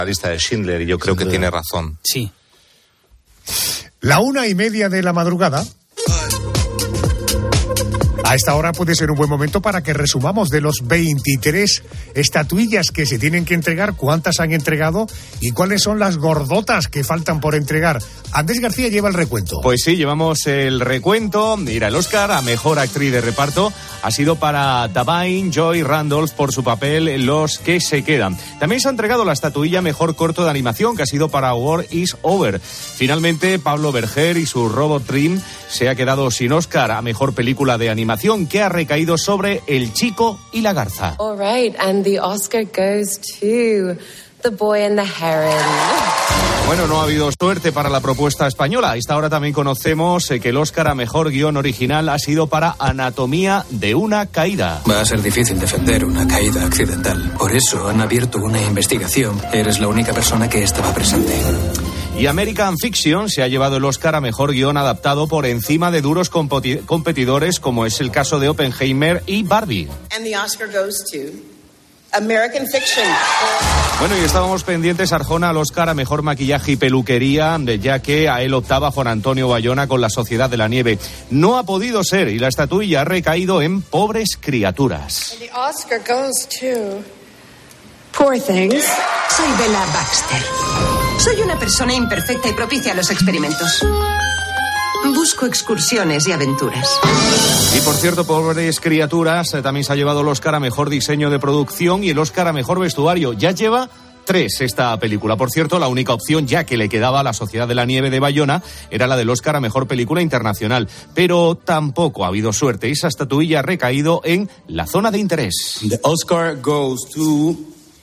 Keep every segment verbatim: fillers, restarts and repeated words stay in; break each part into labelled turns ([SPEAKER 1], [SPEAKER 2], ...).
[SPEAKER 1] La lista de Schindler, y yo creo que tiene razón.
[SPEAKER 2] Sí.
[SPEAKER 3] La una y media de la madrugada. A esta hora puede ser un buen momento para que resumamos de los veintitrés estatuillas que se tienen que entregar, cuántas han entregado y cuáles son las gordotas que faltan por entregar. Andrés García lleva el recuento.
[SPEAKER 4] Pues sí, llevamos el recuento. Mira, el Oscar a Mejor Actriz de Reparto ha sido para Da'Vine Joy Randolph por su papel en Los que se quedan. También se ha entregado la estatuilla Mejor Corto de Animación, que ha sido para War is Over. Finalmente, Pablo Berger y su Robot Dream se ha quedado sin Oscar a Mejor Película de Animación, que ha recaído sobre El Chico y la Garza.
[SPEAKER 5] All right, and the Oscar goes to The Boy and the Heron.
[SPEAKER 4] Bueno, no ha habido suerte para la propuesta española. A esta hora también conocemos que el Oscar a Mejor Guión Original ha sido para Anatomía de una caída.
[SPEAKER 6] Va a ser difícil defender una caída accidental. Por eso han abierto una investigación. Eres la única persona que estaba presente.
[SPEAKER 4] Y American Fiction se ha llevado el Oscar a Mejor Guión Adaptado por encima de duros compoti- competidores, como es el caso de Oppenheimer y Barbie.
[SPEAKER 7] And the Oscar goes to American Fiction.
[SPEAKER 4] Bueno, y estábamos pendientes, Arjona, al Oscar a Mejor Maquillaje y Peluquería, ya que a él optaba Juan Antonio Bayona con La Sociedad de la Nieve. No ha podido ser, y la estatuilla ha recaído en Pobres Criaturas.
[SPEAKER 7] And the Oscar goes to
[SPEAKER 8] Poor Things. Soy Bella Baxter. Soy una persona imperfecta y propicia a los experimentos. Busco excursiones y aventuras.
[SPEAKER 4] Y por cierto, Pobres Criaturas eh, también se ha llevado el Oscar a Mejor Diseño de Producción y el Oscar a Mejor Vestuario. Ya lleva tres esta película. Por cierto, la única opción ya que le quedaba a La Sociedad de la Nieve de Bayona era la del Oscar a Mejor Película Internacional. Pero tampoco ha habido suerte. Esa estatuilla ha recaído en La Zona de Interés.
[SPEAKER 9] The Oscar goes to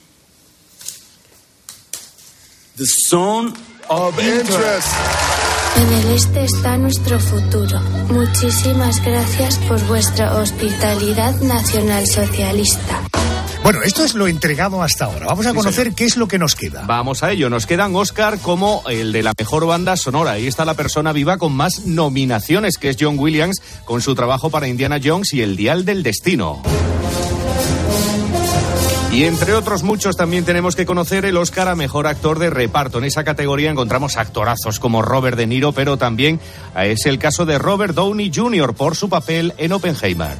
[SPEAKER 9] The Zone of Interest.
[SPEAKER 10] En el este está nuestro futuro. Muchísimas gracias por vuestra hospitalidad nacionalsocialista.
[SPEAKER 3] Bueno, esto es lo entregado hasta ahora. Vamos a conocer sí, qué es lo que nos queda.
[SPEAKER 4] Vamos a ello. Nos quedan Oscar como el de la mejor banda sonora. Ahí está la persona viva con más nominaciones, que es John Williams, con su trabajo para Indiana Jones y El Dial del Destino. Y entre otros muchos también tenemos que conocer el Oscar a Mejor Actor de Reparto. En esa categoría encontramos actorazos como Robert De Niro, pero también es el caso de Robert Downey junior por su papel en Oppenheimer.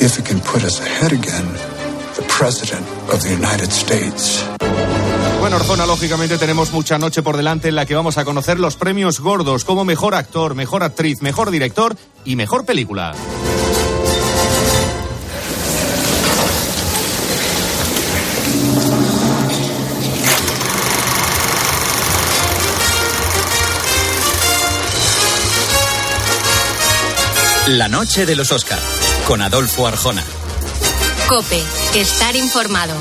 [SPEAKER 4] Bueno, Arjona, lógicamente tenemos mucha noche por delante en la que vamos a conocer los premios gordos como Mejor Actor, Mejor Actriz, Mejor Director y Mejor Película.
[SPEAKER 11] La noche de los Oscar, con Adolfo Arjona.
[SPEAKER 12] COPE, estar informado.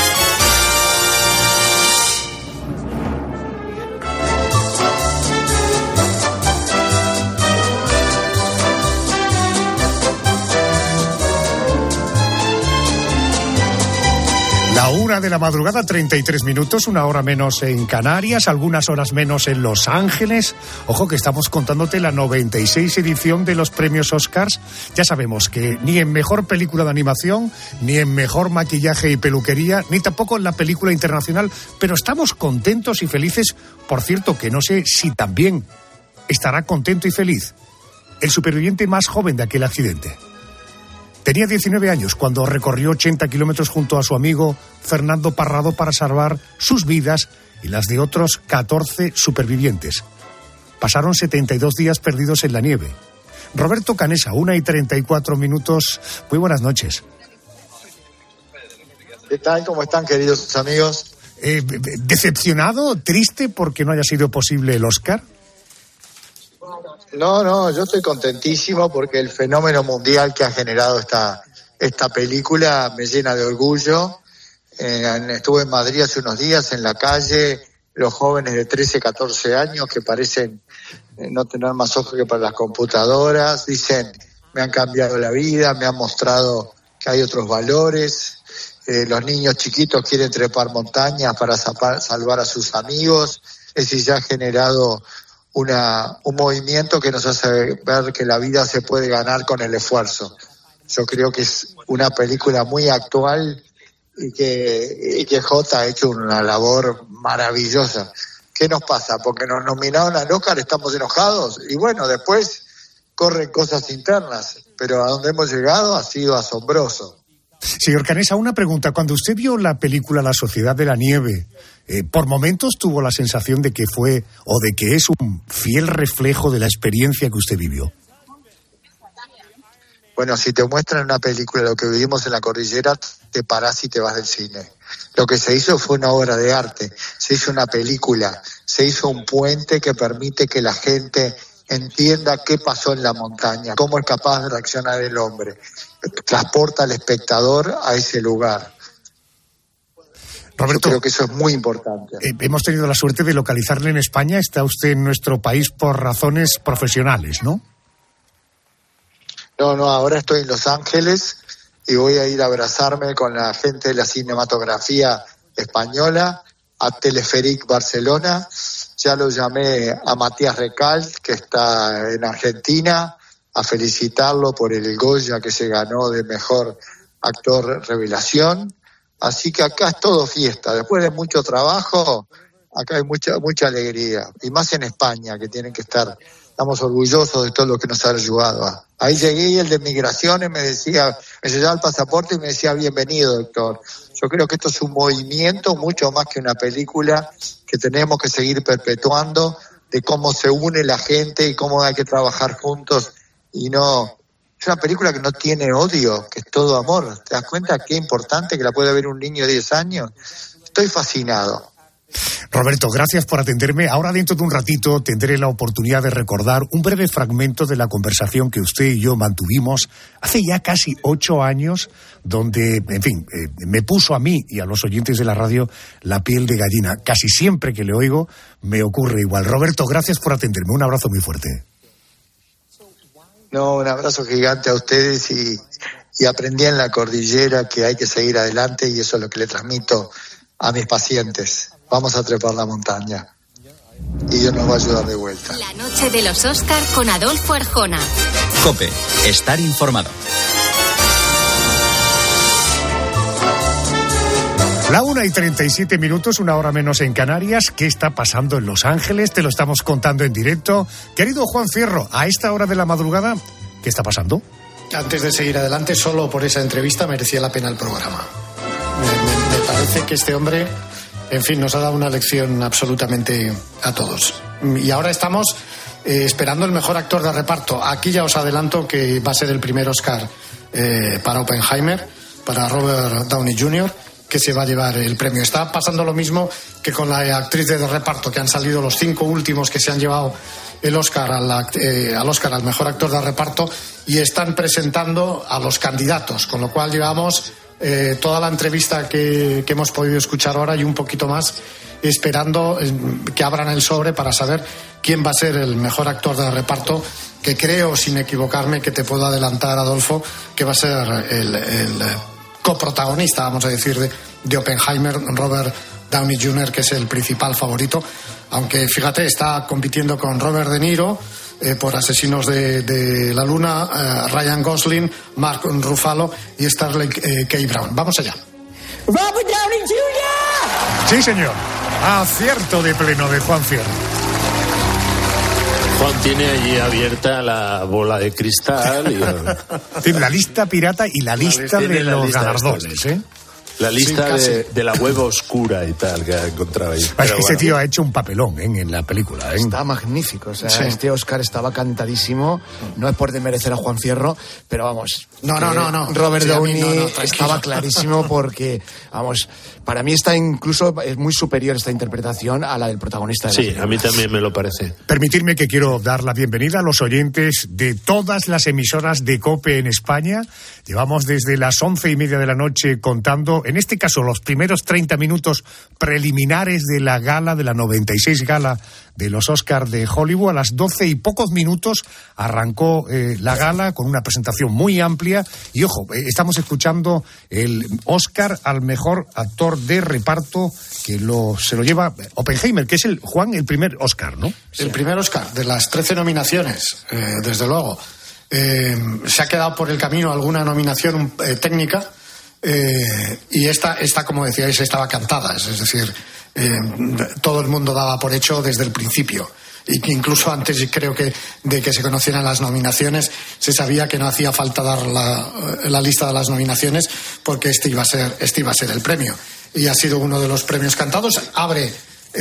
[SPEAKER 3] La una de la madrugada, treinta y tres minutos, una hora menos en Canarias, algunas horas menos en Los Ángeles. Ojo que estamos contándote la noventa y seis edición de los premios Oscars. Ya sabemos que ni en Mejor Película de Animación, ni en Mejor Maquillaje y Peluquería, ni tampoco en la película internacional, pero estamos contentos y felices. Por cierto, que no sé si también estará contento y feliz el superviviente más joven de aquel accidente. Tenía diecinueve años cuando recorrió ochenta kilómetros junto a su amigo Fernando Parrado para salvar sus vidas y las de otros catorce supervivientes. Pasaron setenta y dos días perdidos en la nieve. Roberto Canesa, una y treinta y cuatro minutos. Muy buenas noches.
[SPEAKER 13] ¿Qué tal? ¿Cómo están, queridos amigos?
[SPEAKER 3] Eh, ¿Decepcionado, triste porque no haya sido posible el Oscar?
[SPEAKER 13] No, no, yo estoy contentísimo porque el fenómeno mundial que ha generado esta, esta película me llena de orgullo. Eh, estuve en Madrid hace unos días en la calle, los jóvenes de trece, catorce años que parecen eh, no tener más ojos que para las computadoras, dicen, me han cambiado la vida, me han mostrado que hay otros valores. Eh, los niños chiquitos quieren trepar montañas para zapar, salvar a sus amigos. Es decir, ya ha generado Una, un movimiento que nos hace ver que la vida se puede ganar con el esfuerzo. Yo creo que es una película muy actual y que, y que Jota ha hecho una labor maravillosa. ¿Qué nos pasa? Porque nos nominaron al Oscar, estamos enojados, y bueno, después corren cosas internas, pero a donde hemos llegado ha sido asombroso.
[SPEAKER 3] Señor Canessa, una pregunta. Cuando usted vio la película La Sociedad de la Nieve, eh, ¿por momentos tuvo la sensación de que fue o de que es un fiel reflejo de la experiencia que usted vivió?
[SPEAKER 13] Bueno, si te muestran una película lo que vivimos en la cordillera, te parás y te vas del cine. Lo que se hizo fue una obra de arte, se hizo una película, se hizo un puente que permite que la gente entienda qué pasó en la montaña, cómo es capaz de reaccionar el hombre. Transporta al espectador a ese lugar.
[SPEAKER 3] Roberto,
[SPEAKER 13] yo creo que eso es muy importante.
[SPEAKER 3] Eh, hemos tenido la suerte de localizarle en España. Está usted en nuestro país por razones profesionales, ¿no?
[SPEAKER 13] No, no, ahora estoy en Los Ángeles y voy a ir a abrazarme con la gente de la cinematografía española a Teleferic Barcelona. Ya lo llamé a Matías Recalde, que está en Argentina, a felicitarlo por el Goya que se ganó de mejor actor revelación. Así que acá es todo fiesta. Después de mucho trabajo, acá hay mucha mucha alegría. Y más en España, que tienen que estar, estamos orgullosos de todo lo que nos ha ayudado. Ahí llegué y el de migraciones me decía, me sellaba el pasaporte y me decía, bienvenido, doctor. Yo creo que esto es un movimiento mucho más que una película que tenemos que seguir perpetuando, de cómo se une la gente y cómo hay que trabajar juntos. Y no, es una película que no tiene odio, que es todo amor. ¿Te das cuenta qué importante que la puede ver un niño de diez años? Estoy fascinado.
[SPEAKER 3] Roberto, gracias por atenderme. Ahora, dentro de un ratito, tendré la oportunidad de recordar un breve fragmento de la conversación que usted y yo mantuvimos hace ya casi ocho años, donde, en fin, eh, me puso a mí y a los oyentes de la radio la piel de gallina. Casi siempre que le oigo me ocurre igual. Roberto, gracias por atenderme. Un abrazo muy fuerte.
[SPEAKER 13] No, un abrazo gigante a ustedes y, y aprendí en la cordillera que hay que seguir adelante y eso es lo que le transmito a mis pacientes. Vamos a trepar la montaña y Dios nos va a ayudar de vuelta.
[SPEAKER 12] La noche de los Oscar con Adolfo Arjona.
[SPEAKER 11] COPE, estar informado.
[SPEAKER 3] La una y treinta y siete minutos, una hora menos en Canarias. ¿Qué está pasando en Los Ángeles? Te lo estamos contando en directo. Querido Juan Fierro, a esta hora de la madrugada, ¿qué está pasando?
[SPEAKER 2] Antes de seguir adelante, solo por esa entrevista merecía la pena el programa. Me, me, me parece que este hombre, en fin, nos ha dado una lección absolutamente a todos. Y ahora estamos eh, esperando el mejor actor de reparto. Aquí ya os adelanto que va a ser el primer Oscar eh, para Oppenheimer, para Robert Downey junior, que se va a llevar el premio. Está pasando lo mismo que con la actriz de reparto, que han salido los cinco últimos que se han llevado el Oscar al, eh, al Oscar al mejor actor de reparto y están presentando a los candidatos, con lo cual llevamos eh, toda la entrevista que, que hemos podido escuchar ahora y un poquito más esperando eh, que abran el sobre para saber quién va a ser el mejor actor de reparto, que creo, sin equivocarme, que te puedo adelantar, Adolfo, que va a ser el, el coprotagonista, vamos a decir, de, de Oppenheimer, Robert Downey junior, que es el principal favorito, aunque fíjate, está compitiendo con Robert De Niro eh, por Asesinos de, de la Luna, eh, Ryan Gosling, Mark Ruffalo y Sterling eh, K. Brown. Vamos allá.
[SPEAKER 14] Robert Downey junior
[SPEAKER 3] Sí, señor. Acierto de pleno de Juan Fierro.
[SPEAKER 15] Juan tiene allí abierta la bola de cristal. Y...
[SPEAKER 3] Tiene la lista pirata y la lista de los lista galardones, ¿eh?
[SPEAKER 15] La lista
[SPEAKER 3] sí,
[SPEAKER 15] de, de la web oscura y tal que ha encontrado ahí.
[SPEAKER 3] Es
[SPEAKER 15] Pero
[SPEAKER 3] que
[SPEAKER 15] bueno.
[SPEAKER 3] ese tío ha hecho un papelón ¿eh? en la película. ¿eh?
[SPEAKER 16] Está magnífico. O sea,
[SPEAKER 3] sí.
[SPEAKER 16] Este Oscar estaba cantadísimo. No es por desmerecer a Juan Fierro, pero vamos.
[SPEAKER 2] No, no, no, no.
[SPEAKER 16] Robert
[SPEAKER 2] Sí,
[SPEAKER 16] Downey
[SPEAKER 2] no, no,
[SPEAKER 16] estaba clarísimo porque, vamos, para mí está incluso, es muy superior esta interpretación a la del protagonista de la
[SPEAKER 15] Sí,
[SPEAKER 16] película.
[SPEAKER 15] a mí también me lo parece.
[SPEAKER 3] Permitidme que quiero dar la bienvenida a los oyentes de todas las emisoras de COPE en España. Llevamos desde las once y media de la noche contando, en este caso, los primeros treinta minutos preliminares de la gala, de la noventa y seis gala de los Oscars de Hollywood. A las doce y pocos minutos arrancó eh, la gala con una presentación muy amplia. Y ojo, eh, estamos escuchando el Oscar al mejor actor de reparto, que lo, se lo lleva Oppenheimer, que es el, Juan, el primer Oscar, ¿no?
[SPEAKER 2] El primer Oscar de las trece nominaciones, eh, desde luego. Eh, se ha quedado por el camino alguna nominación eh, técnica, Eh, y esta, esta, como decíais, estaba cantada. Es decir, eh, todo el mundo daba por hecho desde el principio. Y que incluso antes, creo que, de que se conocieran las nominaciones, se sabía que no hacía falta dar la, la lista de las nominaciones, porque este iba a ser, este iba a ser el premio. Y ha sido uno de los premios cantados. Abre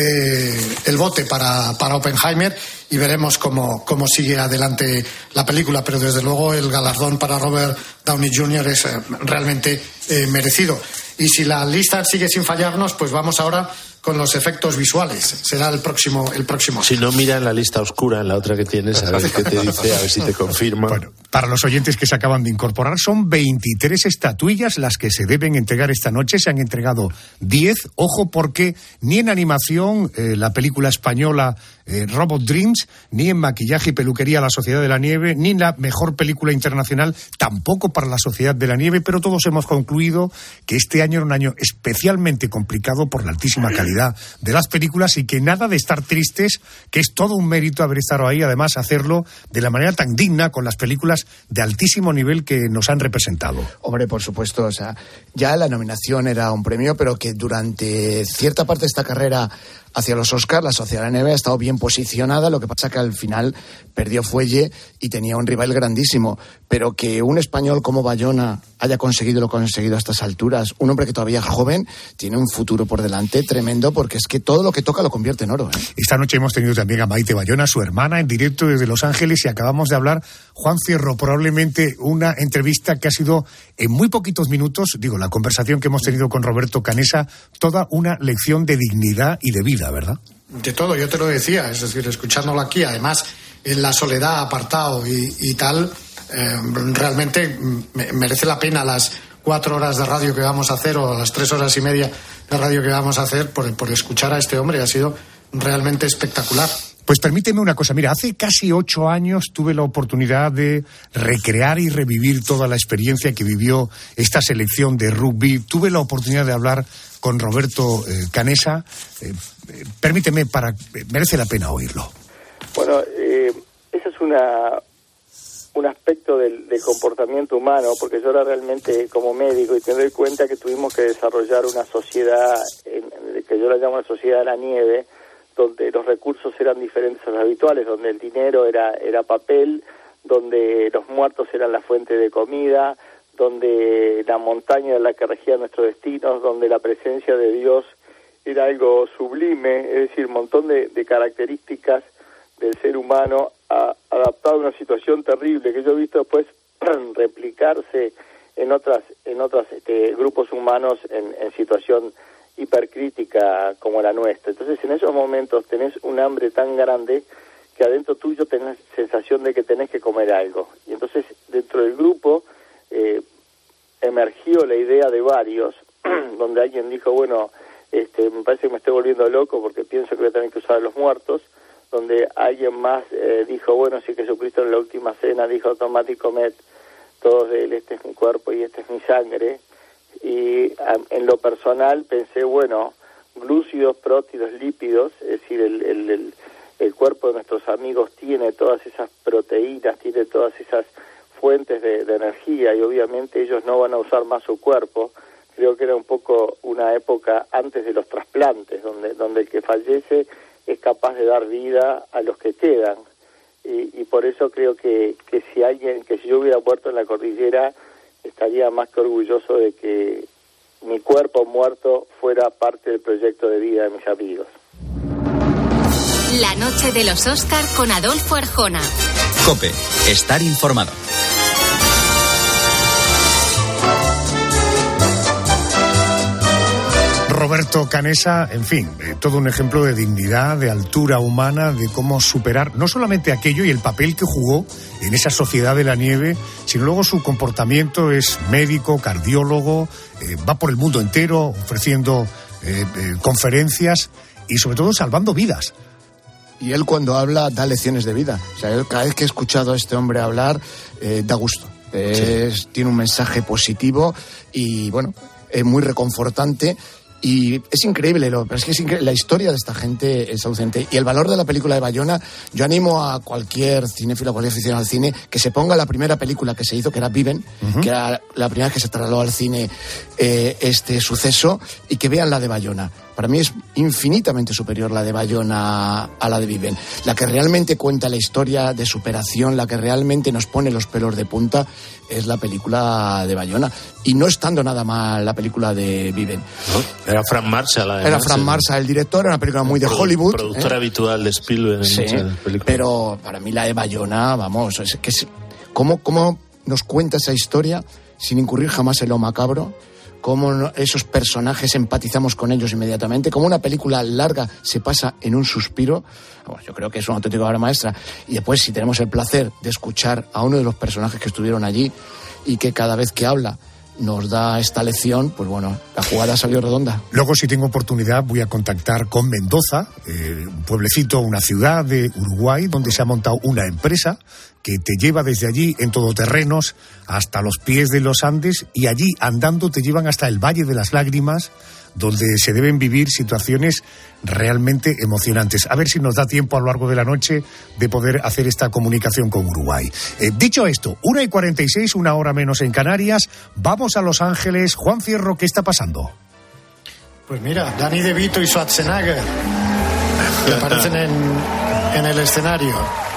[SPEAKER 2] eh, el bote para, para Oppenheimer y veremos cómo, cómo sigue adelante la película. Pero desde luego el galardón para Robert Downey junior es eh, realmente eh, merecido. Y si la lista sigue sin fallarnos, pues vamos ahora con los efectos visuales. Será el próximo, el próximo.
[SPEAKER 15] Si no, mira en la lista oscura, en la otra que tienes, a ver qué te dice, a ver si te confirma.
[SPEAKER 3] Bueno, para los oyentes que se acaban de incorporar, son veintitrés estatuillas las que se deben entregar esta noche. Se han entregado diez. Ojo, porque ni en animación, eh, la película española eh, Robot Dreams, ni en maquillaje y peluquería La Sociedad de la Nieve, ni en la mejor película internacional, tampoco para La Sociedad de la Nieve, pero todos hemos concluido que este año era un año especialmente complicado por la altísima calidad de las películas, y que nada de estar tristes, que es todo un mérito haber estado ahí, además hacerlo de la manera tan digna, con las películas de altísimo nivel que nos han representado.
[SPEAKER 16] Hombre, por supuesto, o sea, ya la nominación era un premio, pero que durante cierta parte de esta carrera hacia los Oscars, La Sociedad de la Nieve ha estado bien posicionada, lo que pasa que al final perdió fuelle y tenía un rival grandísimo, pero que un español como Bayona haya conseguido lo conseguido a estas alturas, un hombre que todavía es joven, tiene un futuro por delante tremendo, porque es que todo lo que toca lo convierte en oro, ¿eh?
[SPEAKER 3] Esta noche hemos tenido también a Maite Bayona, su hermana, en directo desde Los Ángeles, y acabamos de hablar, Juan Fierro, probablemente una entrevista que ha sido en muy poquitos minutos, digo, la conversación que hemos tenido con Roberto Canessa, toda una lección de dignidad y de vida, ¿verdad?
[SPEAKER 2] De todo, yo te lo decía, es decir, escuchándolo aquí, además, en la soledad, apartado y, y tal, eh, realmente merece la pena las cuatro horas de radio que vamos a hacer, o las tres horas y media de radio que vamos a hacer, por, por escuchar a este hombre. Ha sido realmente espectacular.
[SPEAKER 3] Pues permíteme una cosa, mira, hace casi ocho años tuve la oportunidad de recrear y revivir toda la experiencia que vivió esta selección de rugby. Tuve la oportunidad de hablar con Roberto eh, Canessa. Eh, eh, permíteme, para, eh, merece la pena oírlo.
[SPEAKER 17] Bueno, eh, ese es una, un aspecto del, del comportamiento humano, porque yo ahora realmente como médico, y te doy cuenta que tuvimos que desarrollar una sociedad, en, que yo la llamo la sociedad de la nieve, donde los recursos eran diferentes a los habituales, donde el dinero era, era papel, donde los muertos eran la fuente de comida, donde la montaña era la que regía nuestros destinos, donde la presencia de Dios era algo sublime, es decir, un montón de, de características del ser humano a, adaptado a una situación terrible que yo he visto después replicarse en otras en otros este, grupos humanos en, en situación hipercrítica como la nuestra. Entonces, en esos momentos tenés un hambre tan grande que adentro tuyo tenés sensación de que tenés que comer algo. Y entonces, dentro del grupo eh, emergió la idea de varios, donde alguien dijo, bueno, este, me parece que me estoy volviendo loco porque pienso que voy a tener que usar a los muertos, donde alguien más eh, dijo, bueno, si Jesucristo en la última cena dijo, tomad y comed todos de él, este es mi cuerpo y esta es mi sangre. Y um, en lo personal pensé, bueno, glúcidos, prótidos, lípidos, es decir, el, el, el, el cuerpo de nuestros amigos tiene todas esas proteínas, tiene todas esas fuentes de, de energía, y obviamente ellos no van a usar más su cuerpo. Creo que era un poco una época antes de los trasplantes, donde, donde el que fallece es capaz de dar vida a los que quedan. Y, y por eso creo que, que si alguien, que si yo hubiera muerto en la cordillera, estaría más que orgulloso de que mi cuerpo muerto fuera parte del proyecto de vida de mis amigos.
[SPEAKER 12] La noche de los Oscar con Adolfo Arjona.
[SPEAKER 11] COPE, estar informado.
[SPEAKER 3] Roberto Canessa, en fin, eh, todo un ejemplo de dignidad, de altura humana, de cómo superar no solamente aquello y el papel que jugó en esa sociedad de la nieve, sino luego su comportamiento. Es médico, cardiólogo, eh, va por el mundo entero ofreciendo eh, eh, conferencias y sobre todo salvando vidas.
[SPEAKER 16] Y él, cuando habla, da lecciones de vida. O sea, él, cada vez que he escuchado a este hombre hablar, eh, da gusto. Es, sí. Tiene un mensaje positivo y, bueno, es muy reconfortante. Y es increíble, lo, pero es que es increíble, la historia de esta gente es alucinante. Y el valor de la película de Bayona, yo animo a cualquier cinéfilo, a cualquier aficionado al cine, que se ponga la primera película que se hizo, que era Viven, uh-huh. que era la primera vez que se trasladó al cine eh, este suceso, y que vean la de Bayona. Para mí es infinitamente superior la de Bayona a la de Viven. La que realmente cuenta la historia de superación, la que realmente nos pone los pelos de punta, es la película de Bayona. Y no estando nada mal la película de Viven.
[SPEAKER 15] ¿No? Era Frank Marshall. Además,
[SPEAKER 16] era Frank Marshall el director, era una película muy de Hollywood.
[SPEAKER 15] Productor
[SPEAKER 16] ¿eh?
[SPEAKER 15] habitual de Spielberg en
[SPEAKER 16] sí,
[SPEAKER 15] muchas películas.
[SPEAKER 16] Pero para mí la de Bayona, vamos, es que es, ¿cómo, cómo nos cuenta esa historia sin incurrir jamás en lo macabro? Cómo esos personajes empatizamos con ellos inmediatamente, cómo una película larga se pasa en un suspiro. Bueno, yo creo que es una auténtica obra maestra. Y después, si tenemos el placer de escuchar a uno de los personajes que estuvieron allí y que cada vez que habla nos da esta lección, pues bueno, la jugada salió redonda.
[SPEAKER 3] Luego, si tengo oportunidad, voy a contactar con Mendoza, eh, un pueblecito, una ciudad de Uruguay, donde se ha montado una empresa que te lleva desde allí en todoterrenos hasta los pies de los Andes, y allí andando te llevan hasta el Valle de las Lágrimas, donde se deben vivir situaciones realmente emocionantes. A ver si nos da tiempo a lo largo de la noche de poder hacer esta comunicación con Uruguay. Eh, dicho esto, una y cuarenta y seis, una hora menos en Canarias, vamos a Los Ángeles. Juan Fierro, ¿qué está pasando?
[SPEAKER 2] Pues mira, Danny DeVito y Schwarzenegger que aparecen en, en el escenario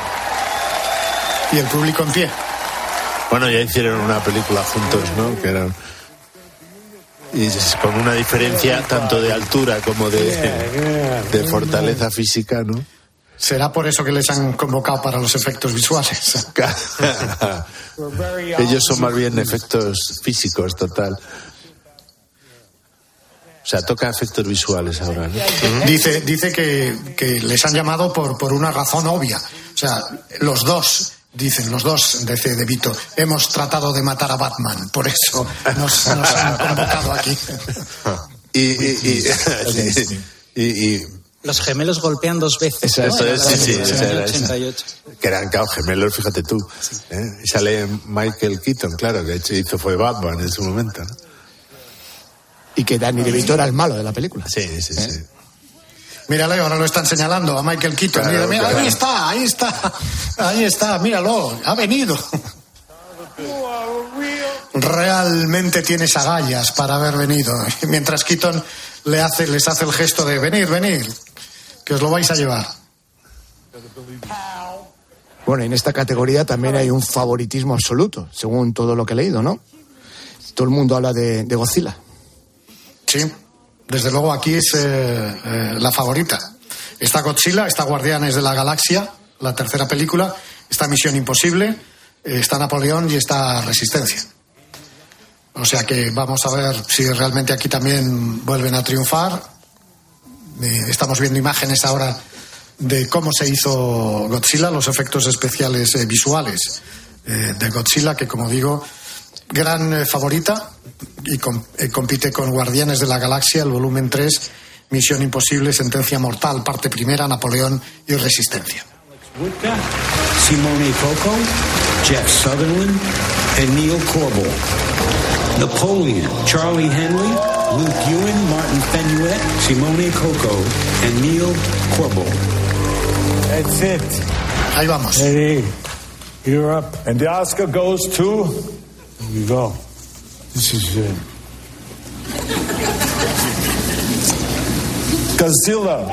[SPEAKER 2] y el público en pie.
[SPEAKER 15] Bueno, ya hicieron una película juntos, ¿no? Que eran... Y con una diferencia tanto de altura como de, de fortaleza física, ¿no?
[SPEAKER 2] ¿Será por eso que les han convocado para los efectos visuales?
[SPEAKER 15] Ellos son más bien efectos físicos, total. O sea, toca efectos visuales ahora, ¿no?
[SPEAKER 2] Dice, dice que, que les han llamado por, por una razón obvia. O sea, los dos... Dicen los dos, dice DeVito, hemos tratado de matar a Batman, por eso nos, nos han convocado aquí.
[SPEAKER 15] Y, y, y, y, y
[SPEAKER 18] los gemelos golpean dos veces.
[SPEAKER 15] Eso,
[SPEAKER 18] ¿no?
[SPEAKER 15] es, sí, sí,
[SPEAKER 18] esa
[SPEAKER 15] esa era
[SPEAKER 18] ochenta y ocho.
[SPEAKER 15] Esa. Que eran, claro, gemelos, fíjate tú. ¿eh? Y sale Michael Keaton, claro, que de hecho hizo fue Batman en su momento, ¿no?
[SPEAKER 16] Y que Danny DeVito era el malo de la película.
[SPEAKER 15] Sí, sí,
[SPEAKER 16] ¿Eh?
[SPEAKER 15] sí.
[SPEAKER 2] Mírale, ahora lo están señalando a Michael Keaton.
[SPEAKER 15] Claro,
[SPEAKER 2] mira, mira,
[SPEAKER 15] claro.
[SPEAKER 2] ahí está, ahí está, ahí está, míralo, ha venido. Realmente tienes agallas para haber venido. Mientras Keaton le hace, les hace el gesto de venir, venir, que os lo vais a llevar.
[SPEAKER 16] Bueno, en esta categoría también hay un favoritismo absoluto, según todo lo que he leído, ¿no? Todo el mundo habla de, de Godzilla.
[SPEAKER 2] Sí. Desde luego aquí es eh, eh, la favorita. Está Godzilla, está Guardianes de la Galaxia, la tercera película, está Misión Imposible, eh, está Napoleón y está Resistencia. O sea que vamos a ver si realmente aquí también vuelven a triunfar. Eh, estamos viendo imágenes ahora de cómo se hizo Godzilla, los efectos especiales eh, visuales eh, de Godzilla, que como digo, gran eh, favorita. Y com- eh, compite con Guardianes de la Galaxia, el volumen tres, Misión Imposible, Sentencia Mortal, parte primera, Napoleón y Resistencia.
[SPEAKER 19] Woodka, Simone Coco, Jeff Sutherland y Neil Corbell. Napoleon, Charlie Henley, Luke Ewan, Martin Fenuet, Simone Coco y Neil Corbell.
[SPEAKER 20] That's it.
[SPEAKER 2] Ahí vamos.
[SPEAKER 20] Eddie, you're up. And the Oscar goes to... Here we go. This is uh, Godzilla.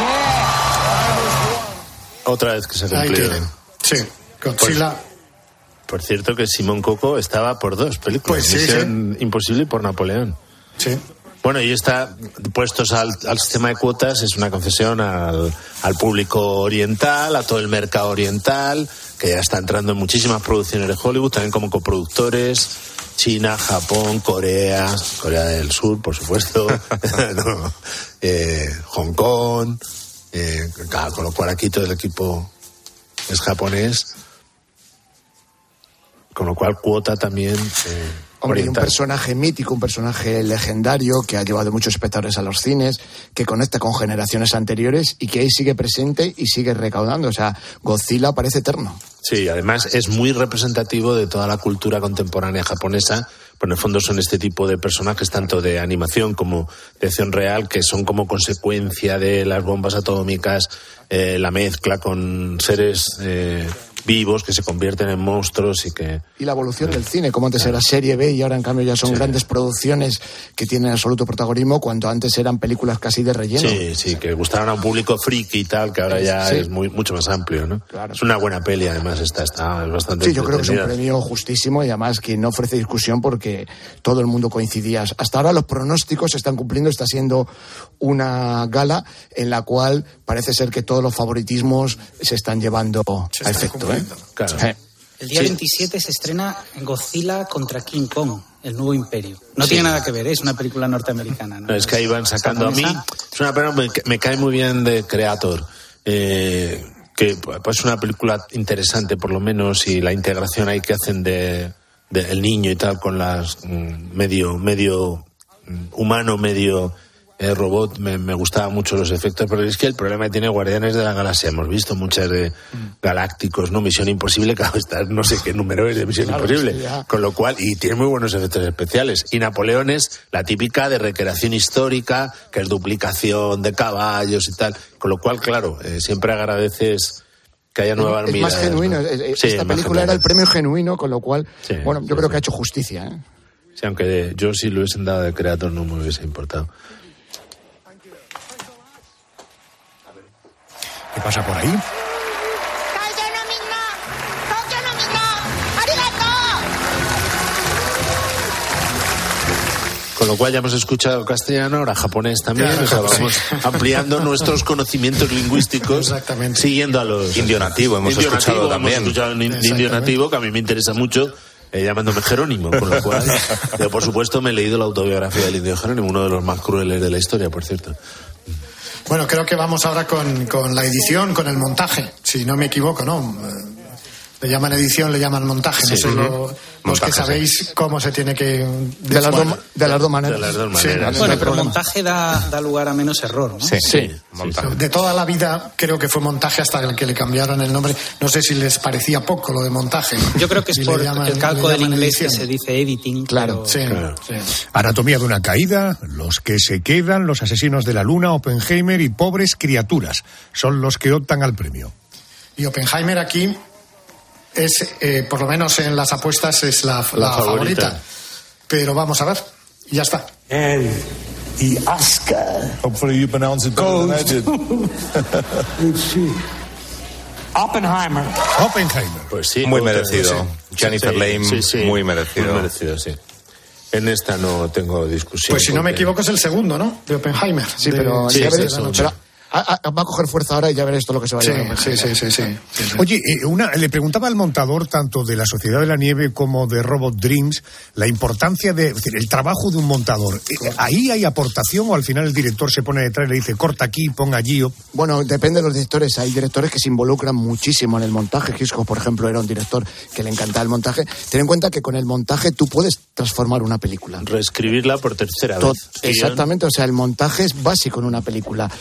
[SPEAKER 15] Otra vez que se cumplió.
[SPEAKER 2] Sí, Godzilla.
[SPEAKER 15] Por, por cierto que Simón Coco estaba por dos películas.
[SPEAKER 2] Pues sí,
[SPEAKER 15] Misión Imposible y por Napoleón.
[SPEAKER 2] Sí.
[SPEAKER 15] Bueno, y está, puestos al, al sistema de cuotas, es una concesión al, al público oriental, a todo el mercado oriental, que ya está entrando en muchísimas producciones de Hollywood, también como coproductores. China, Japón, Corea, Corea del Sur, por supuesto, no, eh, Hong Kong, eh, claro, con lo cual aquí todo el equipo es japonés, con lo cual cuota también eh,
[SPEAKER 16] Hombre,
[SPEAKER 15] oriental.
[SPEAKER 16] Un personaje mítico, un personaje legendario que ha llevado muchos espectadores a los cines, que conecta con generaciones anteriores y que ahí sigue presente y sigue recaudando. O sea, Godzilla parece eterno.
[SPEAKER 15] Sí, además es muy representativo de toda la cultura contemporánea japonesa, Pero en el fondo son este tipo de personajes, tanto de animación como de acción real, que son como consecuencia de las bombas atómicas, eh, la mezcla con seres eh, vivos que se convierten en monstruos y que...
[SPEAKER 16] Y la evolución del cine, como antes era serie B y ahora en cambio ya son sí. grandes producciones que tienen absoluto protagonismo, cuando antes eran películas casi de relleno.
[SPEAKER 15] Sí, sí, que gustaban a un público friki y tal, que ahora ya sí. es muy mucho más amplio, ¿no? Claro. Es una buena peli, además, esta está bastante
[SPEAKER 16] Sí, yo creo que es un premio justísimo y además que no ofrece discusión porque todo el mundo coincidía. Hasta ahora los pronósticos se están cumpliendo, está siendo una gala en la cual parece ser que todos los favoritismos se están llevando se a efecto. ¿eh?
[SPEAKER 15] Claro.
[SPEAKER 16] Sí.
[SPEAKER 18] El día sí. veintisiete se estrena Godzilla contra King Kong, el nuevo imperio. No sí. tiene nada que ver, es una película norteamericana. ¿no?
[SPEAKER 15] No, es que ahí van sacando a mí. Es una pena, me, me cae muy bien de Creator. Eh, que pues es una película interesante, por lo menos, y la integración ahí que hacen de, de el niño y tal con las mm, medio medio humano, medio eh, robot, me, me gustaban mucho los efectos, pero es que el problema que tiene Guardianes de la Galaxia, hemos visto muchas de mm. Galácticos, ¿no? Misión Imposible, claro, está no sé qué número es de Misión claro, Imposible, sí, con lo cual, y tiene muy buenos efectos especiales, y Napoleón es la típica de recreación histórica, que es duplicación de caballos y tal, con lo cual, claro, eh, siempre agradeces que haya nuevas
[SPEAKER 16] es
[SPEAKER 15] miradas.
[SPEAKER 16] Más genuino, ¿no?
[SPEAKER 15] Sí,
[SPEAKER 16] esta película era el premio genuino, con lo cual, sí, bueno, yo sí, creo sí. que ha hecho justicia, ¿eh?
[SPEAKER 15] Sí, aunque de, yo si lo hubiesen dado de Creator no me hubiese importado.
[SPEAKER 3] ¿Qué pasa por ahí?
[SPEAKER 15] Con lo cual ya hemos escuchado castellano, ahora japonés también, claro, o sea, vamos sí. ampliando nuestros conocimientos lingüísticos, siguiendo a los...
[SPEAKER 1] Indio nativo, hemos
[SPEAKER 15] indio
[SPEAKER 1] escuchado
[SPEAKER 15] nativo,
[SPEAKER 1] también.
[SPEAKER 15] Hemos escuchado un indio nativo, que a mí me interesa mucho, eh, llamándome Jerónimo, con lo cual, yo por supuesto me he leído la autobiografía del indio Jerónimo, uno de los más crueles de la historia, por cierto.
[SPEAKER 2] Bueno, creo que vamos ahora con, con la edición, con el montaje, si no me equivoco, ¿no? Le llaman edición, le llaman montaje, sí, no sé uh-huh. lo, los montaje, que sabéis sí. cómo se tiene que...
[SPEAKER 16] De las, do, de las dos maneras.
[SPEAKER 15] De las dos maneras.
[SPEAKER 18] Sí, bueno, pero montaje da, da lugar a menos error, ¿no?
[SPEAKER 15] Sí, sí. sí.
[SPEAKER 2] Montaje. De toda la vida creo que fue montaje hasta el que le cambiaron el nombre. No sé si les parecía poco lo de montaje.
[SPEAKER 18] Yo creo que es por llaman, el calco del inglés edición. Que se dice editing.
[SPEAKER 16] Claro.
[SPEAKER 2] Sí,
[SPEAKER 15] claro.
[SPEAKER 2] Sí.
[SPEAKER 3] Anatomía de una caída, Los que se quedan, Los asesinos de la luna, Oppenheimer y Pobres criaturas son los que optan al premio.
[SPEAKER 2] Y Oppenheimer aquí... es, eh, por lo menos en las apuestas, es la, la, la favorita. favorita. Pero vamos a ver, y ya está.
[SPEAKER 20] And the Oscar, hopefully you pronounce it better than I did. Let's see. Oppenheimer.
[SPEAKER 3] Oppenheimer.
[SPEAKER 15] Pues sí.
[SPEAKER 1] Muy merecido. Sí. Jennifer sí, Lame, sí, sí. muy merecido.
[SPEAKER 15] Muy merecido, sí. En esta no tengo discusión.
[SPEAKER 2] Pues si no me equivoco es el segundo, ¿no? De Oppenheimer.
[SPEAKER 16] Sí, pero...
[SPEAKER 2] De,
[SPEAKER 16] sí,
[SPEAKER 2] sí,
[SPEAKER 16] es el pero a, a, va a coger fuerza ahora y ya veréis todo lo que se va a llevar.
[SPEAKER 2] Sí, sí, sí, sí, sí, sí.
[SPEAKER 3] Oye, eh, una, le preguntaba al montador tanto de La Sociedad de la Nieve como de Robot Dreams la importancia de, es decir, el trabajo de un montador. Eh, ¿Ahí hay aportación o al final el director se pone detrás y le dice corta aquí, ponga allí? O...
[SPEAKER 16] Bueno, depende de los directores. Hay directores que se involucran muchísimo en el montaje. Hitchcock, por ejemplo, era un director que le encantaba el montaje. Ten en cuenta que con el montaje tú puedes transformar una película.
[SPEAKER 15] Reescribirla por tercera
[SPEAKER 16] Tot,
[SPEAKER 15] vez.
[SPEAKER 16] Exactamente, o sea, el montaje es básico en una película.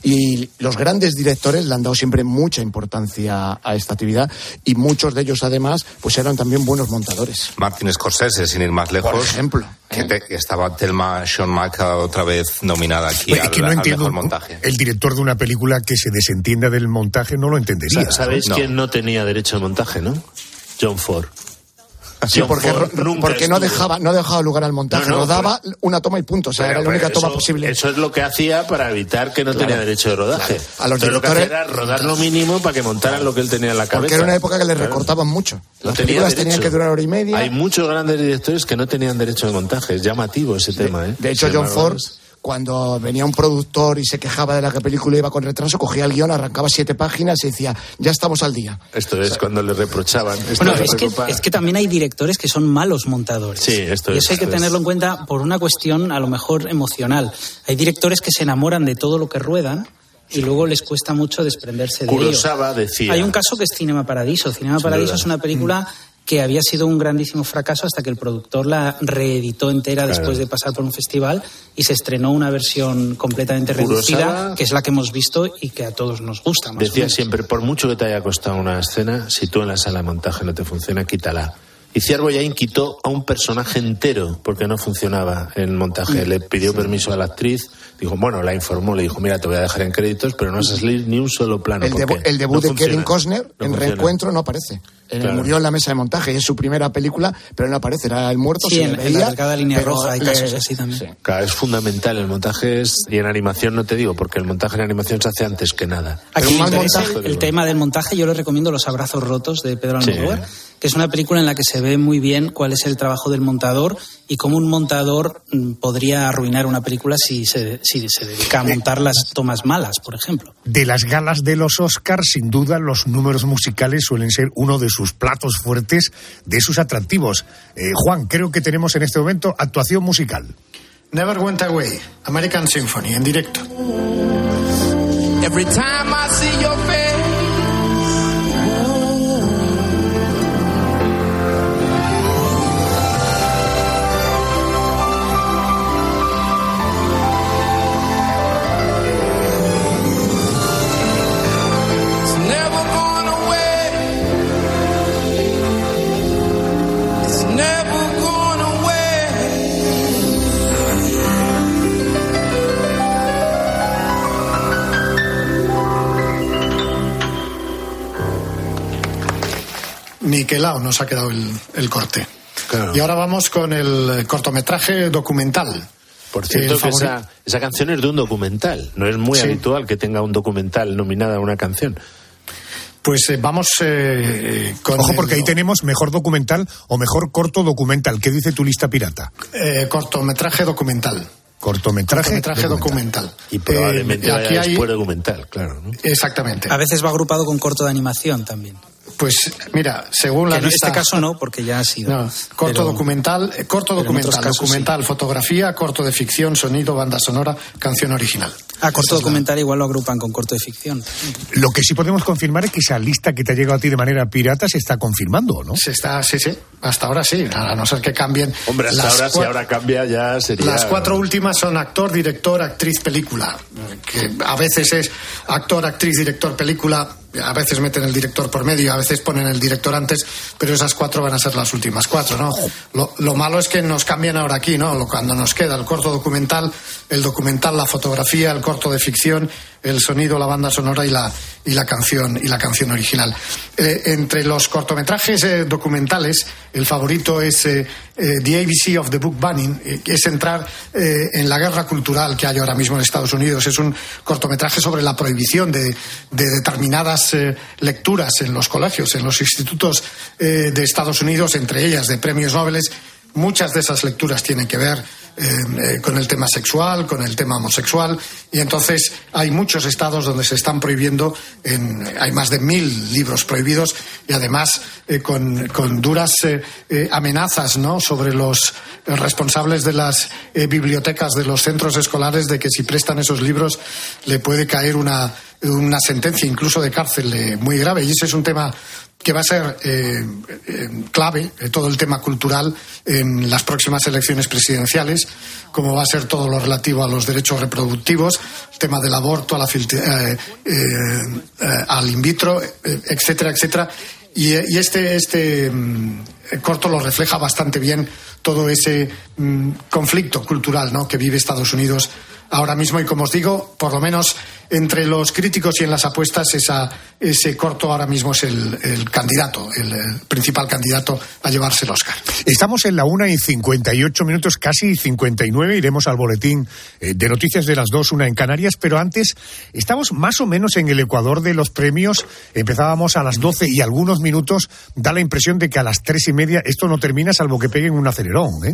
[SPEAKER 16] Y los grandes directores le han dado siempre mucha importancia a esta actividad y muchos de ellos además pues eran también buenos montadores.
[SPEAKER 1] Martin Scorsese, sin ir más lejos,
[SPEAKER 16] por ejemplo,
[SPEAKER 1] que,
[SPEAKER 16] ¿eh?
[SPEAKER 1] te, que estaba Thelma Sean Maca otra vez nominada aquí
[SPEAKER 3] Oye,
[SPEAKER 1] al,
[SPEAKER 3] es que no
[SPEAKER 1] al
[SPEAKER 3] entiendo,
[SPEAKER 1] mejor montaje.
[SPEAKER 3] El director de una película que se desentienda del montaje no lo entendería.
[SPEAKER 15] ¿Sabéis
[SPEAKER 3] no.
[SPEAKER 15] quién no tenía derecho de montaje, no? John Ford.
[SPEAKER 16] Sí, porque, porque no dejaba no dejaba lugar al montaje, no, no, rodaba pero, una toma y punto, o sea, era la única
[SPEAKER 15] eso,
[SPEAKER 16] toma posible.
[SPEAKER 15] Eso es lo que hacía para evitar que no claro, tenía derecho de rodaje.
[SPEAKER 16] Claro. A los
[SPEAKER 15] Entonces lo que hacía era rodar lo mínimo para que montaran lo que él tenía en la cabeza.
[SPEAKER 16] Porque era una época que le recortaban mucho. Las
[SPEAKER 15] no
[SPEAKER 16] películas
[SPEAKER 15] tenía
[SPEAKER 16] tenían que durar hora y media.
[SPEAKER 15] Hay muchos grandes directores que no tenían derecho de montaje, es llamativo ese
[SPEAKER 16] de,
[SPEAKER 15] tema, ¿eh?
[SPEAKER 16] De hecho, John Ford, cuando venía un productor y se quejaba de la que película iba con retraso, cogía el guión, arrancaba siete páginas y decía, ya estamos al día.
[SPEAKER 15] Esto es o sea, cuando le reprochaban.
[SPEAKER 18] Bueno, es que, es que también hay directores que son malos montadores.
[SPEAKER 15] Sí, esto
[SPEAKER 18] y
[SPEAKER 15] es.
[SPEAKER 18] eso hay que tenerlo en cuenta por una cuestión a lo mejor emocional. Hay directores que se enamoran de todo lo que ruedan y luego les cuesta mucho desprenderse de ello.
[SPEAKER 15] Kurosawa decía.
[SPEAKER 18] Hay un caso que es Cinema Paradiso. Cinema Paradiso es una película... Mm. que había sido un grandísimo fracaso hasta que el productor la reeditó entera claro. después de pasar por un festival y se estrenó una versión completamente reducida, Kurosawa, que es la que hemos visto y que a todos nos gusta. Más
[SPEAKER 15] decía siempre, por mucho que te haya costado una escena, si tú en la sala de montaje no te funciona, quítala y Ciar Boyain quitó a un personaje entero porque no funcionaba el montaje. Le pidió permiso a la actriz, dijo, bueno, la informó, le dijo, mira, te voy a dejar en créditos, pero no vas a salir ni un solo plano.
[SPEAKER 16] El, debu el debut
[SPEAKER 15] no
[SPEAKER 16] de Kevin Costner
[SPEAKER 15] no
[SPEAKER 16] en
[SPEAKER 15] funciona.
[SPEAKER 16] Reencuentro no aparece. En
[SPEAKER 15] Claro.
[SPEAKER 16] el Murió en la mesa de montaje, y es su primera película, pero no aparece, era el muerto.
[SPEAKER 18] Sí,
[SPEAKER 16] se
[SPEAKER 18] en,
[SPEAKER 16] le
[SPEAKER 18] en
[SPEAKER 16] veía,
[SPEAKER 18] la delgada línea
[SPEAKER 16] pero
[SPEAKER 18] roja hay
[SPEAKER 16] le-
[SPEAKER 18] casos así también.
[SPEAKER 16] Sí.
[SPEAKER 15] Claro, es fundamental el montaje es, y en animación no te digo, porque el montaje en animación se hace antes que nada.
[SPEAKER 18] Aquí
[SPEAKER 16] un mal
[SPEAKER 18] me interesa
[SPEAKER 16] montaje,
[SPEAKER 18] el, el tema del montaje, yo les recomiendo Los abrazos rotos de Pedro
[SPEAKER 15] Sí.
[SPEAKER 18] Almodóvar, que es una película en la que se ve muy bien cuál es el trabajo del montador y cómo un montador mm, podría arruinar una película si se, si se dedica a montar las tomas malas, por ejemplo.
[SPEAKER 3] De las galas de los Oscars, sin duda, los números musicales suelen ser uno de sus platos fuertes, de sus atractivos. Eh, Juan, creo que tenemos en este momento actuación musical.
[SPEAKER 2] Never Went Away, American Symphony, en directo.
[SPEAKER 21] Every time I see your face, it's never gone away. It's never gone away.
[SPEAKER 2] Niquelao nos ha quedado el, el corte.
[SPEAKER 15] Claro.
[SPEAKER 2] Y ahora vamos con el cortometraje documental.
[SPEAKER 15] Por cierto,
[SPEAKER 2] El
[SPEAKER 15] que
[SPEAKER 2] favori-
[SPEAKER 15] esa, esa canción es de un documental. No es muy
[SPEAKER 2] Sí.
[SPEAKER 15] habitual que tenga un documental nominada a una canción.
[SPEAKER 2] Pues eh, vamos eh, con
[SPEAKER 3] Ojo,
[SPEAKER 2] el-
[SPEAKER 3] porque ahí tenemos mejor documental o mejor corto documental. ¿Qué dice tu lista pirata?
[SPEAKER 2] eh, cortometraje documental.
[SPEAKER 3] Cortometraje,
[SPEAKER 2] Cortometraje documental.
[SPEAKER 15] Y probablemente
[SPEAKER 2] Eh,
[SPEAKER 15] vaya
[SPEAKER 2] aquí hay-
[SPEAKER 15] después documental, claro, ¿no?
[SPEAKER 2] Exactamente.
[SPEAKER 18] A veces va agrupado con corto de animación también.
[SPEAKER 2] Pues mira, según la
[SPEAKER 18] Que en
[SPEAKER 2] lista...
[SPEAKER 18] este caso no, porque ya ha sido.
[SPEAKER 2] No, corto
[SPEAKER 18] Pero-
[SPEAKER 2] documental, eh, corto
[SPEAKER 18] pero en
[SPEAKER 2] documental,
[SPEAKER 18] otros casos
[SPEAKER 2] documental, fotografía, corto de ficción, sonido, banda sonora, canción original.
[SPEAKER 18] Ah, corto
[SPEAKER 2] Esa es la-
[SPEAKER 18] documental igual lo agrupan con corto de ficción.
[SPEAKER 3] Lo que sí podemos confirmar es que esa lista que te ha llegado a ti de manera pirata se está confirmando, ¿no?
[SPEAKER 2] Se está, sí, sí, hasta ahora sí, a no ser que cambien.
[SPEAKER 15] Hombre, hasta
[SPEAKER 2] las
[SPEAKER 15] ahora, si
[SPEAKER 2] cua-
[SPEAKER 15] ahora cambia, ya sería...
[SPEAKER 2] Las cuatro últimas son actor, director, actriz, película. Que a veces es actor, actriz, director, película. A veces meten el director por medio, a veces ponen el director antes, pero esas cuatro van a ser las últimas cuatro, ¿no? Lo, lo malo es que nos cambian ahora aquí, ¿no? Lo- Cuando nos queda el corto documental, el documental, la fotografía, el corto de ficción, el sonido, la banda sonora y la, y la canción y la canción original. Eh, entre los cortometrajes eh, documentales, el favorito es eh, eh, The A B C of the Book Banning, eh, que es entrar eh, en la guerra cultural que hay ahora mismo en Estados Unidos. Es un cortometraje sobre la prohibición de, de determinadas eh, lecturas en los colegios, en los institutos eh, de Estados Unidos, entre ellas de premios Nobel. Muchas de esas lecturas tienen que ver eh, eh, con el tema sexual, con el tema homosexual, y entonces hay muchos estados donde se están prohibiendo, en, hay más de mil libros prohibidos, y además eh, con, con duras eh, eh, amenazas, ¿no?, sobre los responsables de las eh, bibliotecas de los centros escolares, de que si prestan esos libros le puede caer una, una sentencia incluso de cárcel eh, muy grave, y ese es un tema que va a ser eh, eh, clave, eh, todo el tema cultural en las próximas elecciones presidenciales, como va a ser todo lo relativo a los derechos reproductivos, el tema del aborto, a la filti- eh, eh, eh, al in vitro, eh, etcétera, etcétera. Y, y este, este mm, corto lo refleja bastante bien, todo ese mm, conflicto cultural, ¿no?, que vive Estados Unidos ahora mismo. Y como os digo, por lo menos entre los críticos y en las apuestas, esa, ese corto ahora mismo es el, el candidato, el, el principal candidato a llevarse el Oscar.
[SPEAKER 3] Estamos en la una y cincuenta y ocho minutos, casi cincuenta y nueve. Iremos al boletín eh, de noticias de las dos, una en Canarias. Pero antes, estamos más o menos en el ecuador de los premios. Empezábamos a las doce y algunos minutos. Da la impresión de que a las tres y media esto no termina, salvo que peguen un acelerón, ¿eh?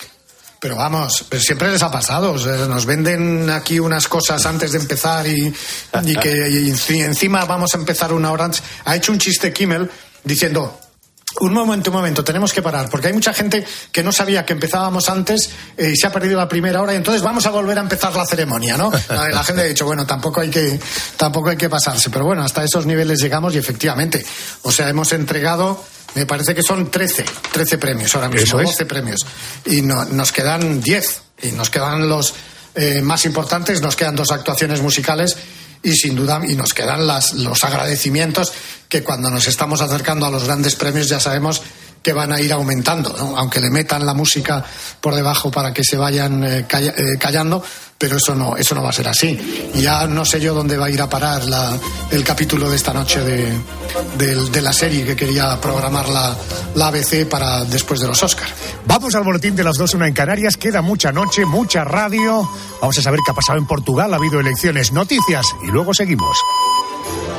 [SPEAKER 2] Pero vamos, pero siempre les ha pasado. O sea, nos venden aquí unas cosas antes de empezar y, y que y encima vamos a empezar una hora antes. Ha hecho un chiste Kimmel diciendo: un momento, un momento, tenemos que parar, porque hay mucha gente que no sabía que empezábamos antes eh, y se ha perdido la primera hora, y entonces vamos a volver a empezar la ceremonia, ¿no? La gente ha dicho, bueno, tampoco hay que, tampoco hay que pasarse, pero bueno, hasta esos niveles llegamos y efectivamente, o sea, hemos entregado, me parece que son trece, trece premios ahora mismo,
[SPEAKER 3] Eso es.
[SPEAKER 2] doce premios, y no, nos quedan diez, y nos quedan los eh, más importantes, nos quedan dos actuaciones musicales, y sin duda, y nos quedan las, los agradecimientos, que cuando nos estamos acercando a los grandes premios ya sabemos que que van a ir aumentando, ¿no? Aunque le metan la música por debajo para que se vayan eh, calla, eh, callando, pero eso no, eso no va a ser así. Y ya no sé yo dónde va a ir a parar la, el capítulo de esta noche de, de, de la serie que quería programar la, la A B C para después de los Oscars.
[SPEAKER 3] Vamos al boletín de las dos, una en Canarias. Queda mucha noche, mucha radio. Vamos a saber qué ha pasado en Portugal. Ha habido elecciones, noticias y luego seguimos.